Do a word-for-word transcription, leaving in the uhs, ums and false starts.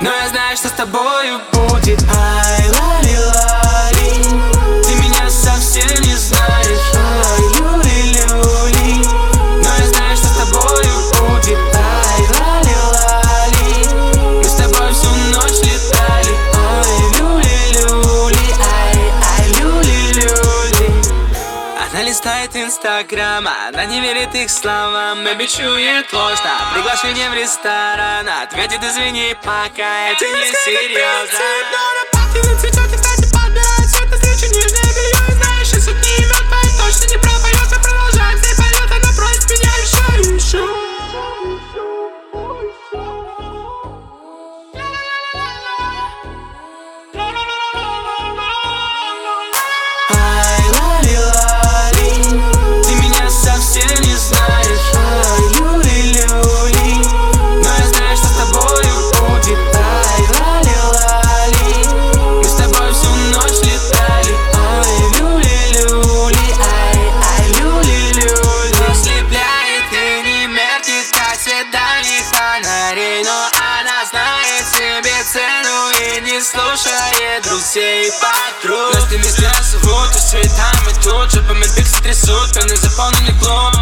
но я знаю, что с тобою будет. Ай, лали-лали, ты меня совсем не знаешь. Ай, люли-люли, но я знаю, что с тобою будет. Ай, лали-лали, мы с тобой всю ночь летали. Ай, люли-люли, ай, ай, люли-люли. Она листает инстаграм, она не верит их словам, обещует ложь на приглашение в ресторан. Ответит: извини, пока это не серьезно. Пахнет цветет, и кстати подбирает цвет на встречу нежное белье. И знаешь, и сотни имен поет, точно не пропоет. Мы продолжаем с ней полет, она просит меня еще и еще. Ай, лали-лали, ты меня совсем не знаешь. Ай, люли-люли, но я знаю, что с тобою будет. Ай, лали-лали, мы с тобой всю ночь летали. Ай, люли-люли, ай, ай, люли-люли. Ослепляет и не меркнет, как свет дальних фонарей, но она знает себе цену и не слушает друзей и подруг. Нас вместе зовут, и цветами тут же по медиксе трясут, пены заполнены клуб.